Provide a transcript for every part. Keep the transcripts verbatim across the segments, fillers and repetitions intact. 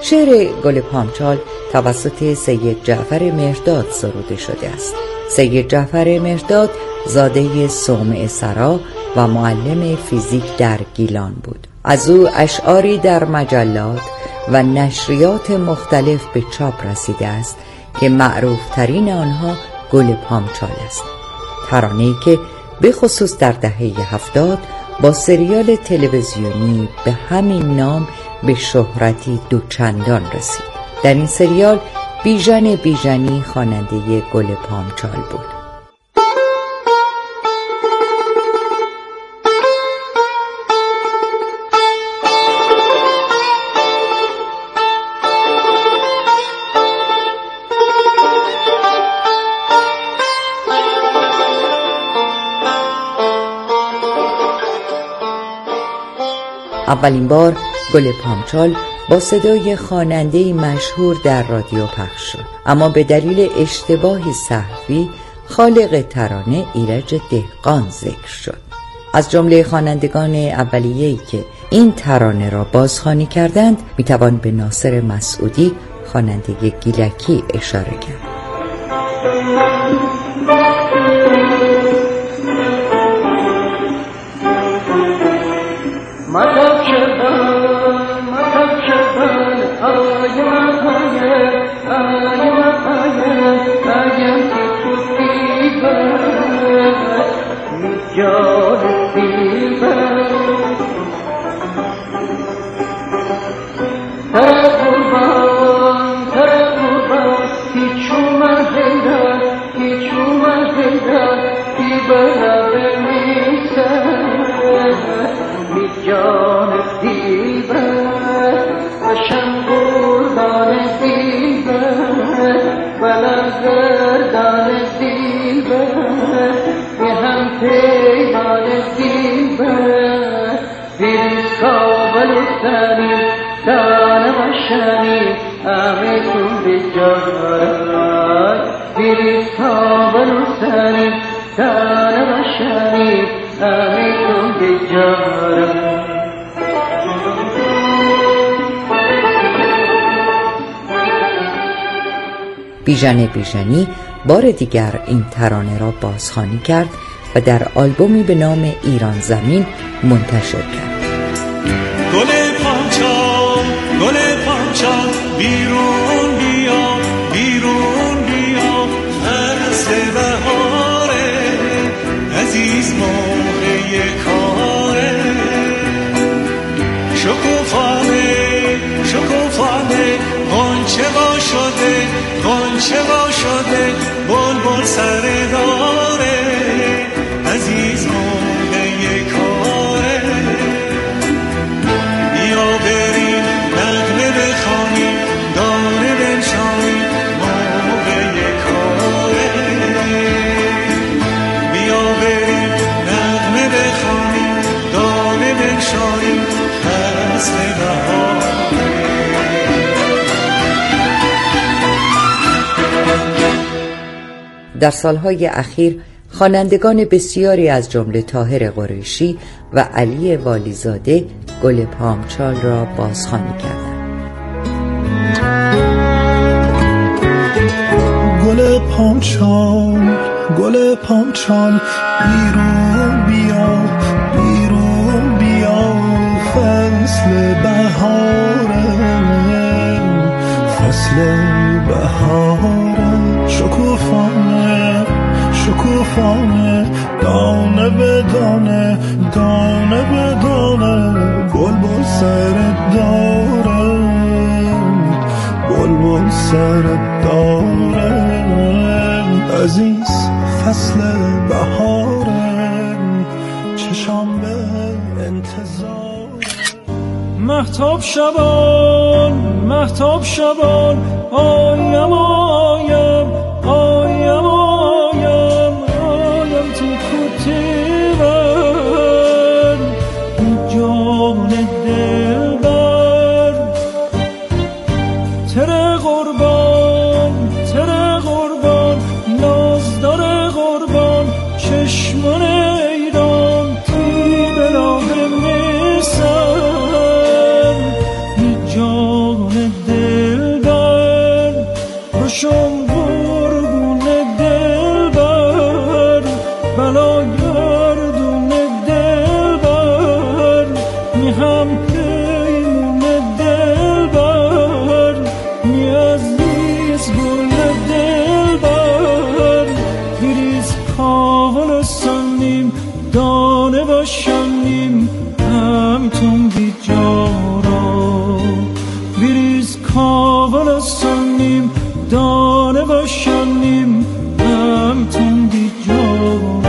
شعر گل پامچال توسط سید جعفر مهرداد سروده شده است. سید جعفر مهرداد زاده صومعه سرا و معلم فیزیک در گیلان بود. از او اشعاری در مجلات و نشریات مختلف به چاپ رسیده است که معروف ترین آنها گل پامچال است. ترانه‌ای که به خصوص در دهه هفتاد با سریال تلویزیونی به همین نام به شهرتی دوچندان رسید. در این سریال بیژن بیژنی خواننده گل پامچال بود. اولین بار گل پامچال با صدای خواننده‌ای مشهور در رادیو پخش شد، اما به دلیل اشتباهی سهوی خالق ترانه ایرج دهقان ذکر شد. از جمله خوانندگان اولیه‌ای که این ترانه را بازخوانی کردند میتوان به ناصر مسعودی خواننده گیلکی اشاره کرد. بیژن بیژنی بار دیگر این ترانه را بازخوانی کرد و در آلبومی به نام ایران زمین منتشر کرد. گل پامچال گل پامچال بیرون بیا بیرون بیا، فصل بهاره عزیز موقع کاره، شکوفانه شکوفانه غنچه وا شده غنچه وا شده، بلبل سر داره عزیز موقع کاره، بیا بریم نغمه بخوانیم دانه بنشانیم موقع کاره، بیا بریم نغمه بخوانیم دانه بنشانیم فصل بهاره. در سالهای اخیر خوانندگان بسیاری از جمله طاهر قریشی و علی والیزاده گل پامچال را بازخوانی کردند. گل پامچال گل پامچال بیرون بیا بیرون بیا، فصل بهاره فصل بهاره، شکوفانه شکوفانه دانه به دانه دانه به دانه، بلبل سر داره بلبل سر داره، عزیز فصل بهاره، چشام به انتظار. مهتاب شبان مهتاب شبان آیم آیم آیم آیم آیم تو کوتی من جان دل بر تره قربان تره قربان نازدار قربان چشمان ایران تی براه میسم جان دل کابلستانیم دانه باشنیم هم تندی جان.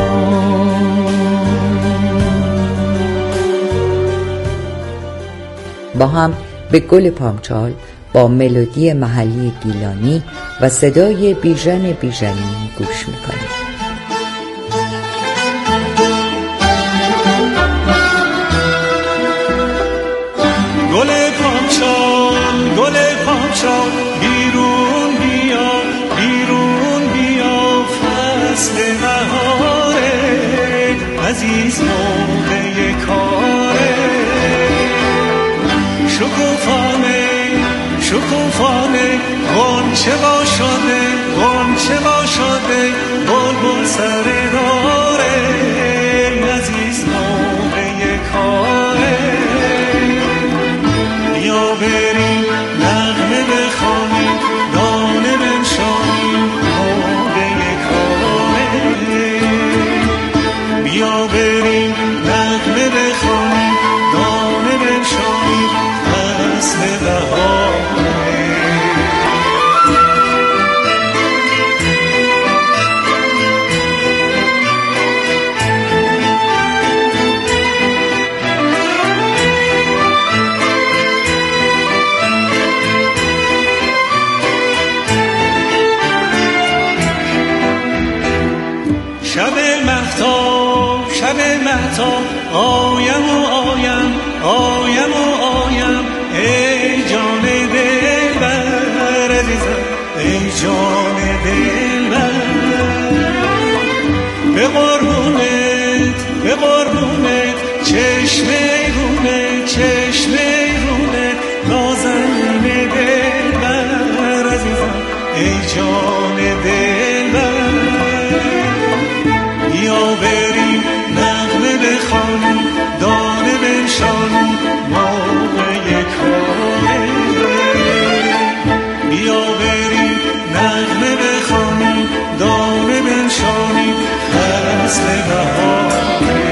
با هم به گل پامچال با ملودی محلی گیلانی و صدای بیژن بیژنی گوش میکنیم. گل پامچال گل پامچال بیرون بیا بیرون بیا فصل بهاره عزیز موقع کاره شکوفانه شکوفانه غنچه با شده غنچه با شده بلبل سر داره عزیز موقع کاره بیا بریم نغمه بخوانیم دانه بنشانیم موقع کاره بیا بریم نغمه بخوانیم دانه بنشانیم فصل بهاره. شب مهتاب شب مهتاب آیم و آیم آیم و آیم ای جان دلبر عزیزم ای جان دلبر به قربونت به قربونت چشم رونه چشم رونه نازنین دلبر عزیزم ای جان دلبر بیا بریم نغمه بخوانیم دانه بنشانیم موقع کاره بیا بریم نغمه بخوانیم دانه بنشانیم فصل بهاره.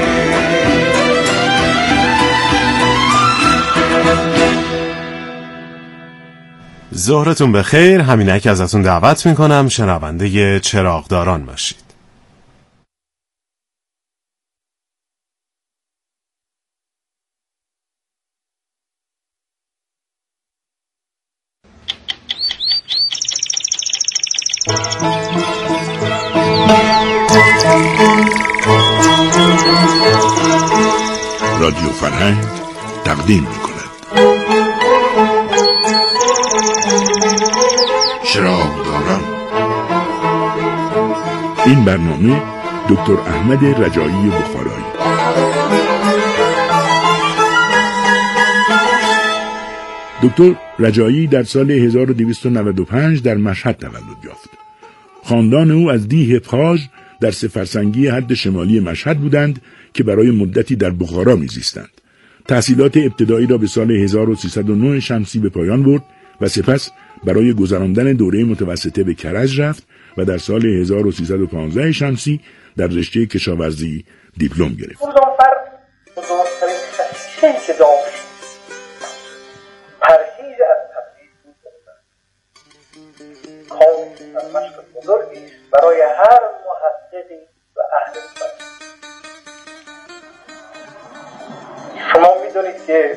ظهرتون بخیر. همینک ازتون دعوت میکنم شنونده چراغداران باشید. رادیو فرهنگ تقدیم می‌کند چراغداران. این برنامه دکتر احمد رجایی بخارایی. دکتر رجایی در سال هزار و دویست و نود و پنج در مشهد تولد یافت. خاندان او از دیه پاژ در سه فرسنگی حد شمالی مشهد بودند که برای مدتی در بخارا میزیستند. تحصیلات ابتدایی را به سال هزار و سیصد و نه شمسی به پایان برد و سپس برای گذراندن دوره متوسطه به کرج رفت و در سال هزار و سیصد و پانزده شمسی در رشته کشاورزی دیپلم گرفت. مظفر بزرگترین خصیصه‌ای که داشت پرهیز از تبعیض بود. کامل از مشق بزرگی برای هر محققی و اهل فن. شما میدونید که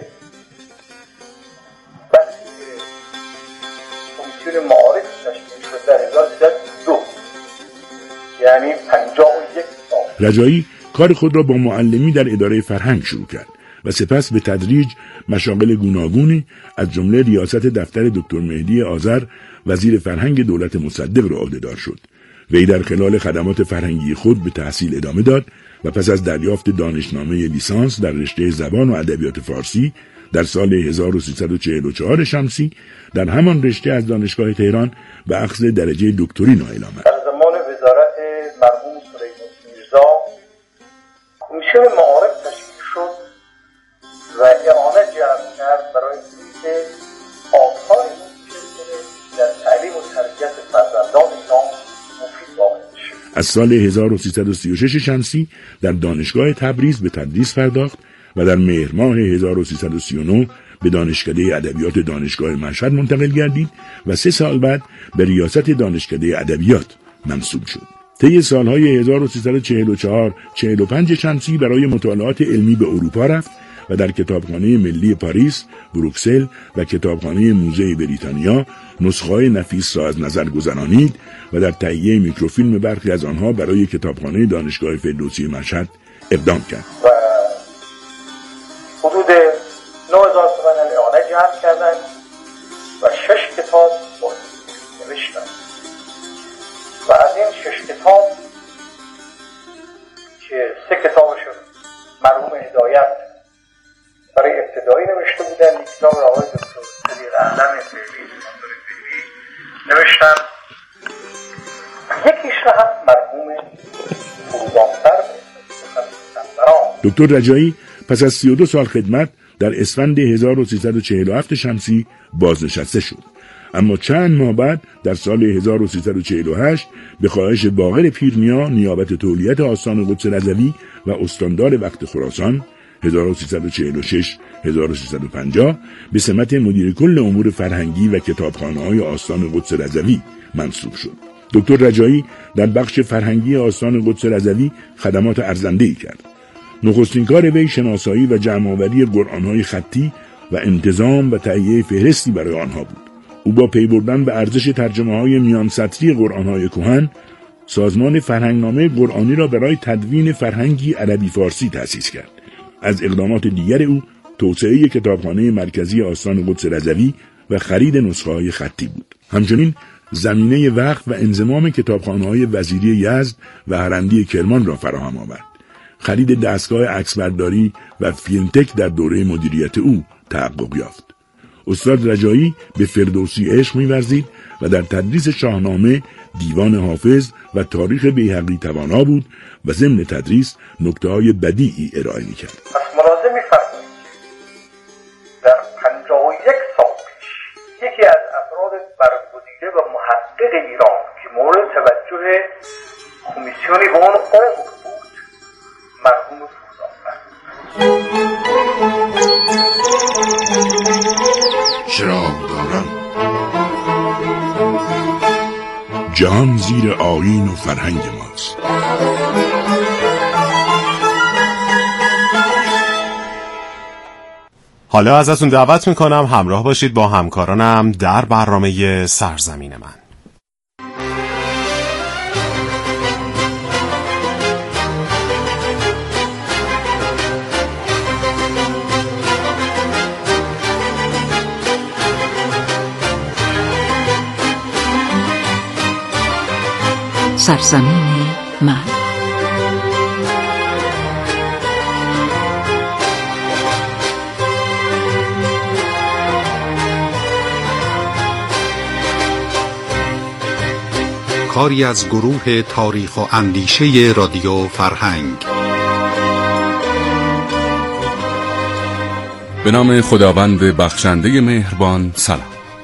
وقتی که کمیسیون معارف تشکیل شد در هزار و سیصد و دو یعنی پنجاه و یک سال، رجایی کار خود را با معلمی در اداره فرهنگ شروع کرد و سپس به تدریج مشاغل گوناگونی از جمله ریاست دفتر دکتر مهدی آذر وزیر فرهنگ دولت مصدق را عهدهدار شد. وی در خلال خدمات فرهنگی خود به تحصیل ادامه داد و پس از دریافت دانشنامه لیسانس در رشته زبان و ادبیات فارسی در سال هزار و سیصد و چهل و چهار شمسی در همان رشته از دانشگاه تهران به اخذ درجه دکتری نائل آمد. در زمان وزارت مرحوم سلیمان میرزا کمیسیون معارف تشکیل شد و اعانت جلب کرد برای اینکه آثاری منتشر کنه در تعلیم و تربیت فرزندان ایران مفید واقع بشه. از سال هزار و سیصد و سی و شش شمسی در دانشگاه تبریز به تدریس پرداخت و در مهر ماه هزار و سیصد و سی و نه به دانشکده ادبیات دانشگاه مشهد منتقل گردید و سه سال بعد به ریاست دانشکده ادبیات منصوب شد. طی سالهای هزار و سیصد و چهل و چهار چهل و پنج شمسی برای مطالعات علمی به اروپا رفت و در کتابخانه ملی پاریس، بروکسل و کتابخانه موزه بریتانیا نسخه‌های نفیس را از نظر گذرانید و در تهیه میکروفیلم برخی از آنها برای کتابخانه دانشگاه فردوسی مشهد اقدام کرد. و حدود نه هزار تومان اعانه جمع کردند و شش کتاب نوشتند و از این شش کتاب که سه کتابشون مرحوم هدایت برای ابتدایی نوشته بودن، یک کتاب را آقای دکتر صدیق اعلم فعلی نوشتن، یکیش را هم مرحوم فروزانفر دکتر رجایی پس از سی و دو سال خدمت در اسفند هزار و سیصد و چهل و هفت شمسی بازنشسته شد، اما چند ماه بعد در سال هزار و سیصد و چهل و هشت به خواهش باقر پیرنیا نیابت تولیت آستان قدس رضوی و استاندار وقت خراسان هزار و سیصد و چهل و شش هزار و سیصد و پنجاه به سمت مدیر کل امور فرهنگی و کتابخانه‌های آستان قدس رضوی منصوب شد. دکتر رجایی در بخش فرهنگی آستان قدس رضوی خدمات ارزنده‌ای کرد. نخستین کار وی شناسایی و جمع‌آوری قرآن‌های خطی و انتظام و تهیه فهرستی برای آنها بود. او با پی بردن به ارزش ترجمه‌های میان سطری قرآن‌های کهن، سازمان فرهنگنامه قرآنی را برای تدوین فرهنگی عربی فارسی تأسیس کرد. از اقدامات دیگر او توسعه کتابخانه مرکزی آستان قدس رضوی و خرید نسخه‌های خطی بود. همچنین زمینه وقف و انضمام کتابخانه‌های وزیری یزد و هرندی کرمان را فراهم آورد. خرید دستگاه عکسبرداری و فیلمتک در دوره مدیریت او تحقق یافت. استاد رجایی به فردوسی عشق می‌ورزید و در تدریس شاهنامه، دیوان حافظ و تاریخ بیهقی توانا بود و ضمن تدریس نکته‌های بدیعی ارائه می‌کرد. پس ملاحظه می‌فرمایید در پنجاه و یک سال پیش یکی از افراد برگزیده و محقق ایران که مورد توجه کمیسیونی به عنوان عمق بود مرحوم فروزانفر. چراغ دارم جهان زیر آیین و فرهنگ ماست. حالا ازتون دعوت میکنم همراه باشید با همکارانم در برنامه سرزمین من. سرزمین من. کاری از گروه تاریخ و اندیشه رادیو فرهنگ. به نام خداوند بخشنده مهربان. سلام.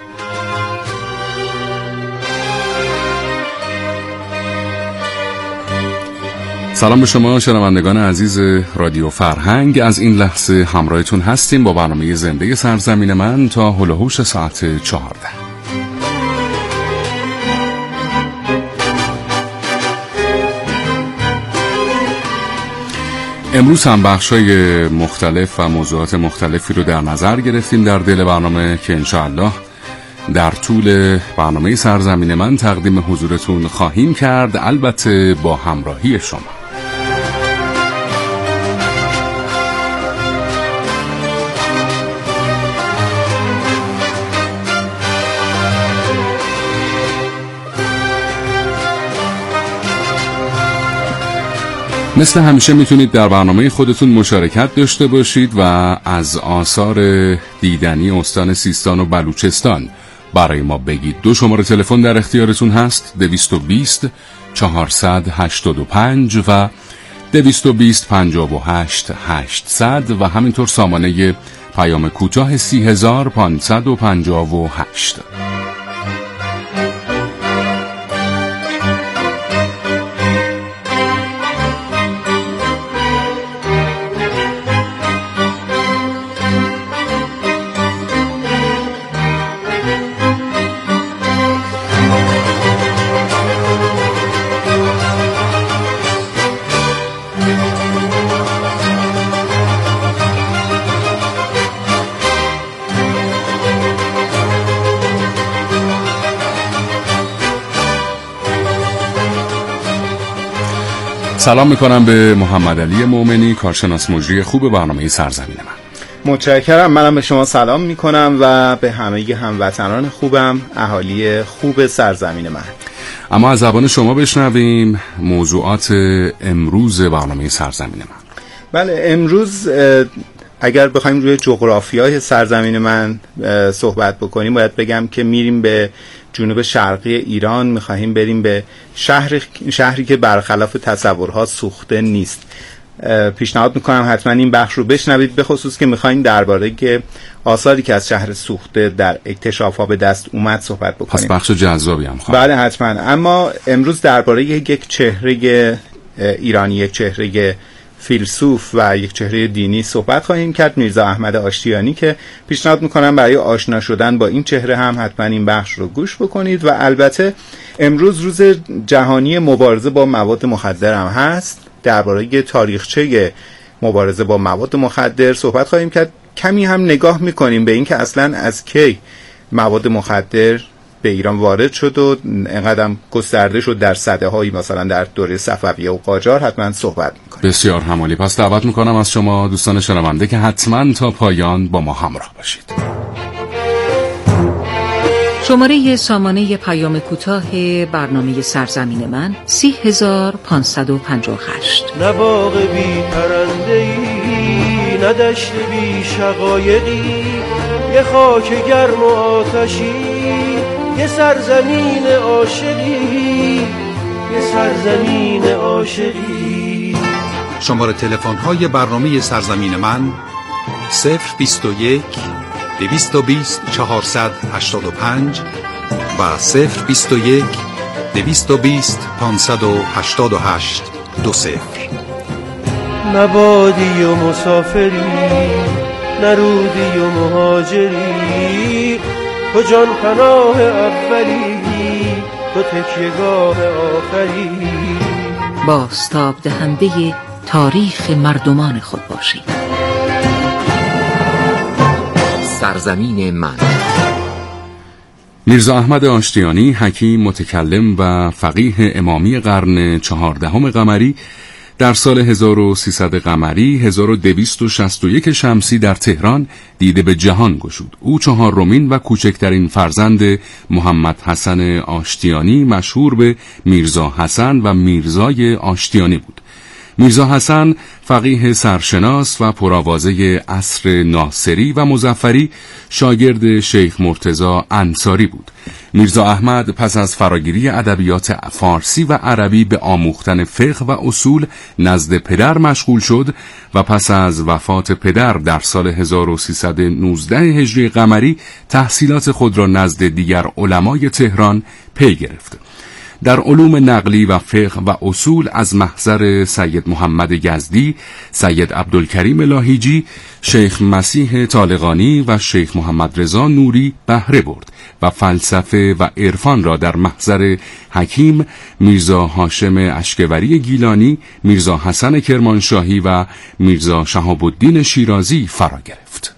سلام به شما شنوندگان عزیز رادیو فرهنگ. از این لحظه همراهتون هستیم با برنامه زنده سرزمین من تا هول و هوش ساعت چهارده. امروز هم بخشای مختلف و موضوعات مختلفی رو در نظر گرفتیم در دل برنامه که انشاءالله در طول برنامه سرزمین من تقدیم حضورتون خواهیم کرد، البته با همراهی شما. مثل همیشه میتونید در برنامه خودتون مشارکت داشته باشید و از آثار دیدنی استان سیستان و بلوچستان برای ما بگید. دو شماره تلفن در اختیارتون هست: دویست و بیست چهارصد هشتاد و پنج و دویست و بیست پنجاه و هشت هشتصد و همینطور سامانه پیام کوتاه سی هزار پانصد و پنجاه و هشت. سلام میکنم به محمد علی مومنی، کارشناس مجری خوب برنامه سرزمین من. متشکرم. منم به شما سلام میکنم و به همه هموطنان خوبم، اهالی خوب سرزمین من. اما از زبان شما بشنویم موضوعات امروز برنامه سرزمین من. بله، امروز اگر بخوایم روی جغرافیای سرزمین من صحبت بکنیم، باید بگم که میریم به جنوب شرقی ایران، میخواهیم بریم به شهر شهری که برخلاف تصورها سوخته نیست. پیشنهاد میکنم حتما این بخش رو بشنوید، به خصوص که میخوایم درباره که آثاری که از شهر سوخته در اکتشاف‌ها به دست اومد صحبت بکنیم. پس بخش جذابی هم خواهد. بله حتما. اما امروز درباره یک چهره ایرانی، یک چهره فیلسوف و یک چهره دینی صحبت خواهیم کرد، میرزا احمد آشتیانی، که پیشنهاد میکنم برای آشنا شدن با این چهره هم حتما این بخش رو گوش بکنید. و البته امروز روز جهانی مبارزه با مواد مخدر هم هست. درباره تاریخچه مبارزه با مواد مخدر صحبت خواهیم کرد. کمی هم نگاه میکنیم به این که اصلا از کی مواد مخدر به ایران وارد شد و اینقدر گسترده شد در سده‌هایی، مثلا در دوره صفویه و قاجار. حتما صحبت میکنیم. بسیار همالی. پس دعوت میکنم از شما دوستان شنونده که حتما تا پایان با ما همراه باشید. شماره سامانه پیام کوتاه برنامه سرزمین من سی هزار پانصد و پنجاه و هشت. نه باغ بی پرنده‌ای، نه دشت بی شقایقی، یه خاک گرم و آتشی، یه سرزمین عاشقی، یه سرزمین عاشقی. شماره تلفن های برنامه سرزمین من صفر بیست و یک دویست و بیست چهارصد هشتاد و پنج و صفر بیست و یک دویست و بیست پانصد و هشتاد و هشت دو صفر. نبادی و مسافری، نرودی و مهاجری، تو جان پناه اولی، تو تکیهگاه آخری. بازتاب دهنده تاریخ مردمان خود باشید. سرزمین من. میرزا احمد آشتیانی، حکیم، متکلم و فقیه امامی قرن چهاردهم قمری، در سال هزار و سیصد قمری هزار و دویست و شصت و یک شمسی در تهران دیده به جهان گشود. او چهارمین و کوچکترین فرزند محمد حسن آشتیانی، مشهور به میرزا حسن و میرزای آشتیانی بود. میرزا حسن فقیه سرشناس و پرآوازه عصر ناصری و مظفری، شاگرد شیخ مرتضی انصاری بود. میرزا احمد پس از فراگیری ادبیات فارسی و عربی به آموختن فقه و اصول نزد پدر مشغول شد و پس از وفات پدر در سال هزار و سیصد و نوزده هجری قمری تحصیلات خود را نزد دیگر علمای تهران پی گرفت. در علوم نقلی و فقه و اصول از محضر سید محمد یزدی، سید عبدالکریم لاهیجی، شیخ مسیح طالقانی و شیخ محمد رضا نوری بهره برد و فلسفه و عرفان را در محضر حکیم میرزا هاشم اشکوری گیلانی، میرزا حسن کرمانشاهی و میرزا شهاب الدین شیرازی فرا گرفت.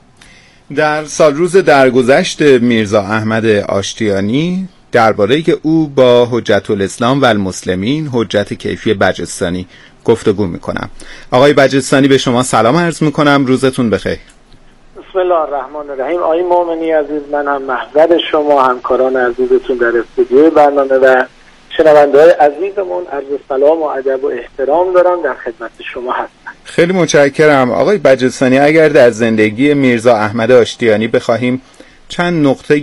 در سال روز درگذشت میرزا احمد آشتیانی درباره که او با حجت الاسلام و المسلمین حجت کیفی بجستانی گفتگو میکنم. آقای بجستانی، به شما سلام عرض میکنم، روزتون بخیر. بسم الله الرحمن الرحیم. آقای مومنی عزیز، من هم محضر شما، همکاران عزیزتون در استودیو برنامه و شنونده‌های عزیزمون عرض سلام و ادب و احترام دارم، در خدمت شما هستم. خیلی متشکرم. آقای بجستانی، اگر در زندگی میرزا احمد آشتیانی بخواهیم چند نقطه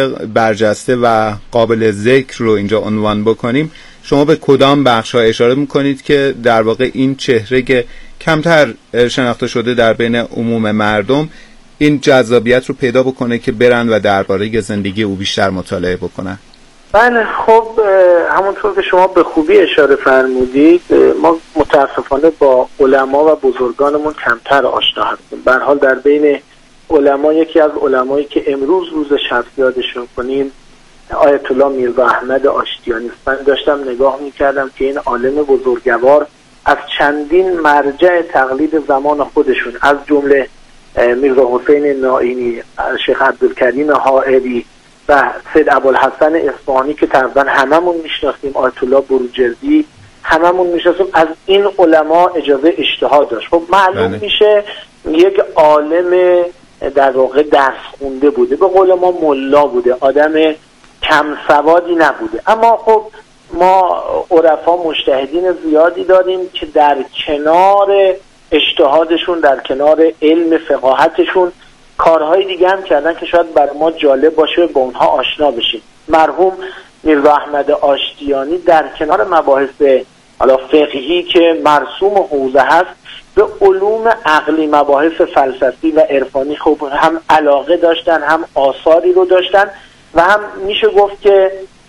برجسته و قابل ذکر رو اینجا عنوان بکنیم، شما به کدام بخش‌ها اشاره میکنید که در واقع این چهره که کمتر شناخته شده در بین عموم مردم این جذابیت رو پیدا بکنه که برن و درباره زندگی او بیشتر مطالعه بکنن؟ بله، خب همونطور که شما به خوبی اشاره فرمودید، ما متاسفانه با علما و بزرگانمون کمتر آشنا هستیم. به هر حال در بین علما یکی از علمایی که امروز روزش هست یادشون کنیم آیت الله میرزا احمد آشتیانی است. من داشتم نگاه میکردم که این عالم بزرگوار از چندین مرجع تقلید زمان خودشون، از جمله میرزا حسین نائینی، شیخ عبدالکریم حائری و سید ابوالحسن اصفهانی که تقریبا هممون میشناسیم، آیت الله بروجردی هممون میشناسیم از این علما اجازه اجتهاد داشت. خب معلوم بله. میشه یک عالم در واقع درس خونده بوده، به قول ما ملا بوده، آدم کم سوادی نبوده. اما خب ما عرفا مجتهدین زیادی داریم که در کنار اجتهادشون، در کنار علم فقاهتشون کارهای دیگه هم کردن که شاید برای ما جالب باشه با اونها آشنا بشیم. مرحوم میرزا احمد آشتیانی در کنار مباحث حالا فقهی که مرسوم حوزه هست، به علوم عقلی، مباحث فلسفی و عرفانی خب هم علاقه داشتن، هم آثاری رو داشتن و هم میشه گفت که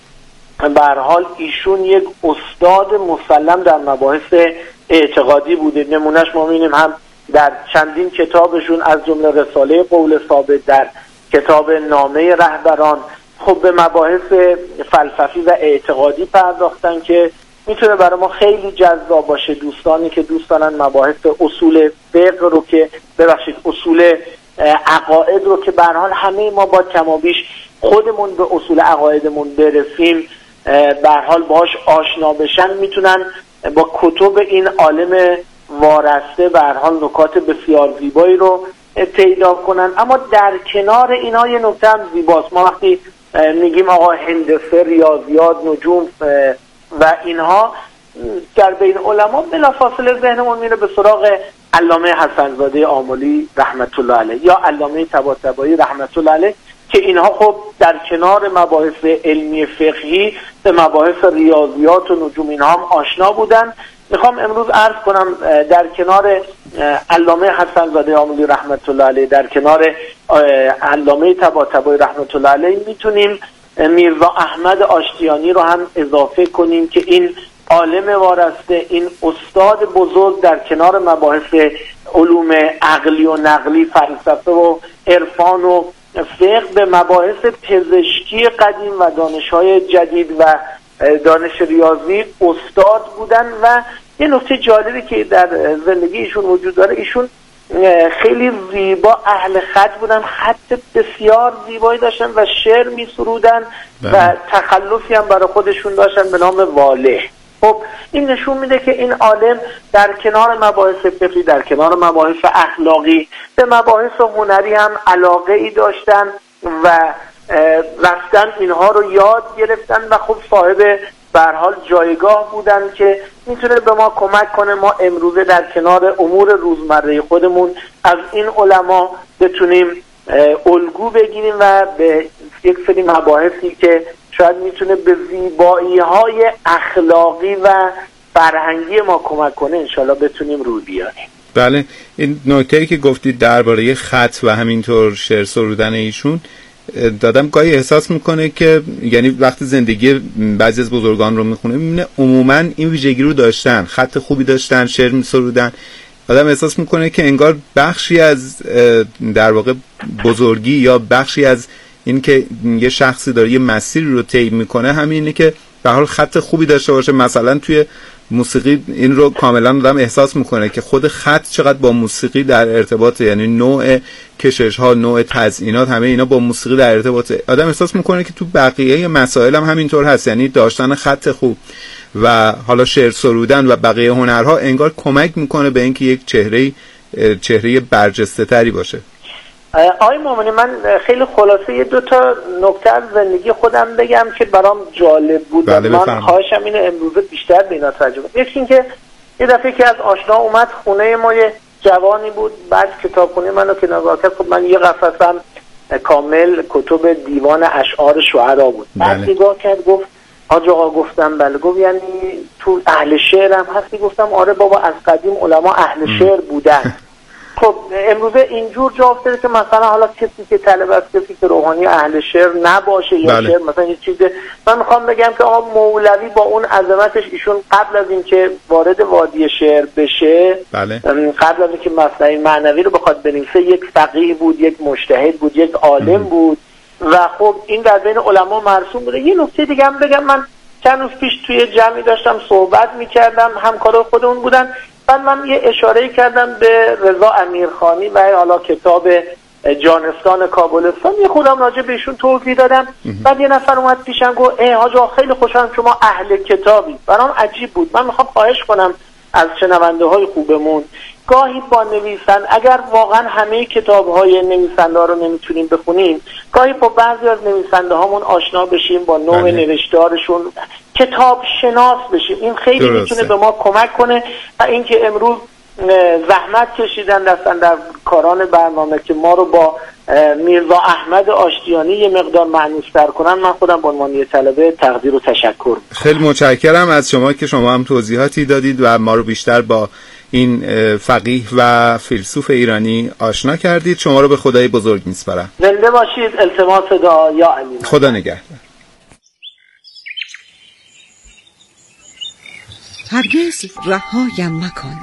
به هر حال ایشون یک استاد مسلم در مباحث اعتقادی بوده. نمونهش ما می‌بینیم هم در چندین کتابشون از جمله رساله قول ثابت، در کتاب نامه رهبران، خب به مباحث فلسفی و اعتقادی پرداختن که میتونه برای ما خیلی جذاب باشه. دوستانی که دوست دارن مباحث اصول فقه رو که ببخشید اصول عقاید رو که به هر حال همه ما با کم و بیش خودمون به اصول عقایدمون برسیم به هر حال باهاش آشنا بشن، میتونن با کتب این عالم وارسته به هر حال نکات بسیار زیبایی رو پیدا کنن. اما در کنار اینا یه نکته هم زیباست. ما وقتی میگیم آقا هندسه، ریاضیات، نجوم و اینها در بین علما بلافاصله ذهنمون میره به سراغ علامه حسن‌زاده آملی رحمت الله علیه یا علامه طباطبایی رحمت الله علیه که اینها خب در کنار مباحث علمی فقهی به مباحث ریاضیات و نجوم اینها هم آشنا بودن. میخوام امروز عرض کنم در کنار علامه حسن‌زاده آملی رحمت الله علیه، در کنار علامه طباطبایی رحمت الله علیه میتونیم میرزا احمد آشتیانی رو هم اضافه کنیم که این عالم وارسته، این استاد بزرگ در کنار مباحث علوم عقلی و نقلی، فلسفه و عرفان و فقه به مباحث پزشکی قدیم و دانش‌های جدید و دانش ریاضی استاد بودن. و یه نکته جالبی که در زندگی ایشون وجود داره، ایشون خیلی زیبا اهل خط بودن، خط بسیار زیبایی داشتن و شعر می سرودن و تخلصی هم برای خودشون داشتن به نام واله. خب این نشون میده که این عالم در کنار مباحث فقهی، در کنار مباحث اخلاقی، به مباحث هنری هم علاقه ای داشتن و رفتن اینها رو یاد گرفتن و خب صاحب به هر حال جایگاه بودن که میتونه به ما کمک کنه ما امروزه در کنار امور روزمره خودمون از این علما بتونیم الگو بگیریم و به یک سری مباحثی که شاید میتونه به زیبایی های اخلاقی و فرهنگی ما کمک کنه انشالله بتونیم روی بیاریم. بله، این نکته‌ای که گفتید درباره خط و همینطور شعر سرودن ایشون، دادم گاهی احساس میکنه که یعنی وقتی زندگی بعضی از بزرگان رو میخونه میبینه عموما این ویژگی رو داشتن، خط خوبی داشتن، شعر میسرودن. آدم احساس میکنه که انگار بخشی از در واقع بزرگی یا بخشی از این که یه شخصی داره یه مسیری رو طی میکنه همینه که به حال خط خوبی داشته باشه. مثلا توی موسیقی این رو کاملا آدم احساس میکنه که خود خط چقدر با موسیقی در ارتباطه، یعنی نوع کشش ها، نوع تزیینات، همه اینا با موسیقی در ارتباطه. آدم احساس میکنه که تو بقیه مسائل هم همینطور هست، یعنی داشتن خط خوب و حالا شعر سرودن و بقیه هنرها انگار کمک میکنه به اینکه یک چهره چهره برجسته تری باشه. آقای مومنی، من خیلی خلاصه یه دو تا نکته از زندگی خودم بگم که برام جالب بود. بله من خواهشم اینه امروزه بیشتر به اینا توجه کنم. یکی این که یه دفعه که از آشنا اومد خونه ما، یه جوانی بود، بعد کتابخونه منو که نگاه کرد، خب من یه قفسم کامل کتب دیوان اشعار شعرا بود. بعد بله. نگاه کرد گفت حاج آقا، گفتم بله. گفت یعنی تو اهل شعرم هستی؟ گفتم آره بابا، از قدیم علما اهل شعر بودن. خب امروزه اینجور جا افتاده که مثلا حالا کسی که طلب است، کسی که روحانی اهل شعر نباشه یا بله. شعر مثلا یه چیز، من میخوام بگم که آقا مولوی با اون عظمتش، ایشون قبل از اینکه وارد وادی شعر بشه بله. قبل از اینکه مصنوی معنوی رو بخواد بنویسه، یک فقیه بود، یک مجتهد بود، یک عالم ام. بود و خب این در بین علما مرسوم بوده. یه نکته دیگه هم بگم، من چند روز پیش توی جمعی داشتم صحبت میکردم، همکارای خودمون بودن، بعد من یه اشاره کردم به رضا امیرخانی و حالا کتاب جانستان کابلستان یه خودم راجع بهشون توضیح دادم. بعد یه نفر اومد پیشم گفت ای حاج آقا خیلی خوشحالم شما اهل کتابی. برام عجیب بود. من میخوام خواهش کنم از شنونده های خوبمون گاهی با نویسن اگر واقعا همه کتاب های نویسنده ها رو نمیتونیم بخونیم، گاهی با بعضی از نویسنده هامون آشنا بشیم، با نوع نوشتارشون کتاب شناس بشیم. این خیلی میتونه به ما کمک کنه. و اینکه امروز زحمت کشیدن دستن در کاران برنامه که ما رو با میرزا احمد آشتیانی یه مقدار معنی‌تر کنن، من خودم به عنوان یه طلبه تقدیر و تشکر. خیلی متشکرم از شما که شما هم توضیحاتی دادید و ما رو بیشتر با این فقیه و فیلسوف ایرانی آشنا کردید. شما رو به خدای بزرگ میسپارم. زنده باشید. التماس دعا یا علی. خدا نگهدار. هرگز رهایم مکن.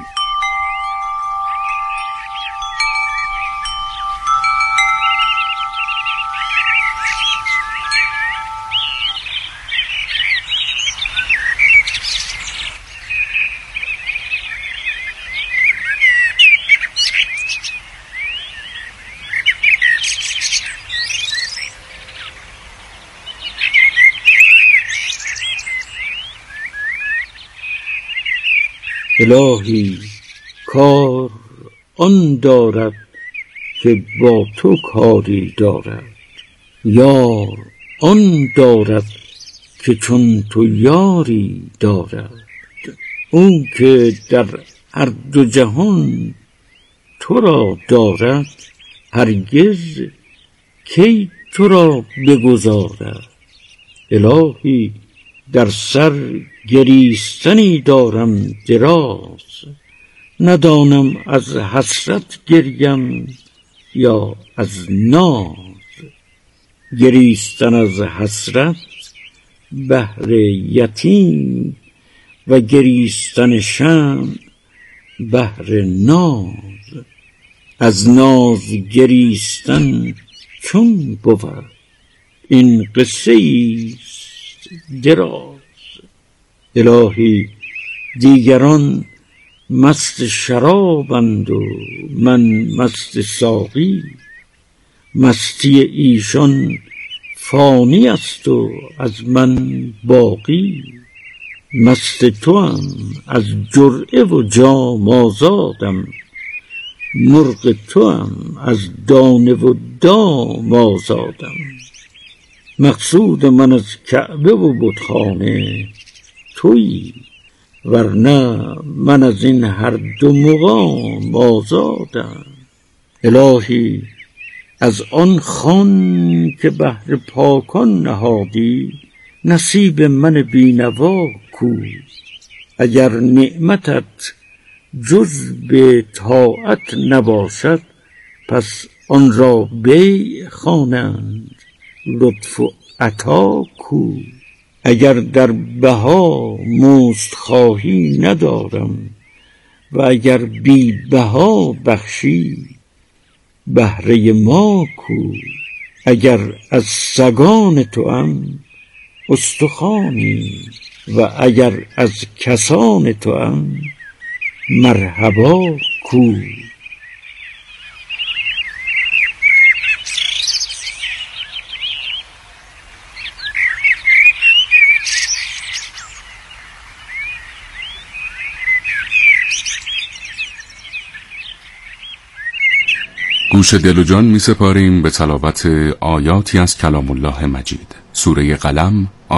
الهی کار آن دارد که با تو کاری دارد، یار آن دارد که چون تو یاری دارد. اون که در هر دو جهان تو را دارد، هرگز کی تو را بگذارد. الهی در سر گریستنی دارم دراز، ندانم از حسرت گریم یا از ناز. گریستن از حسرت بهر یتیم و گریستن شمع بهر ناز. از ناز گریستن چون بود این قصه ایست دراز. الهی دیگران مست شرابند و من مست ساقی، مستی ایشان فانی است و از من باقی. مست توام از جرعه و جام آزادم، مرغ توام از دانه و دام آزادم. مقصود من از کعبه و بتخانه تویی، ورنه من از این هر دو مقام آزادم. الهی از آن خوان که بهر پاکان نهادی، نصیب من بینوا کو. اگر نعمتت جز به طاعت نباشد، پس آن را بیع خوانند لطف و عطا کو. اگر در بها مزد خواهی ندارم، و اگر بی بها بخشی بهره ما کو. اگر از سگان توام استخوانی، و اگر از کسان توام مرحبا کو. گوش دل و جان می سپاریم به تلاوت آیاتی از کلام الله مجید. سوره قلم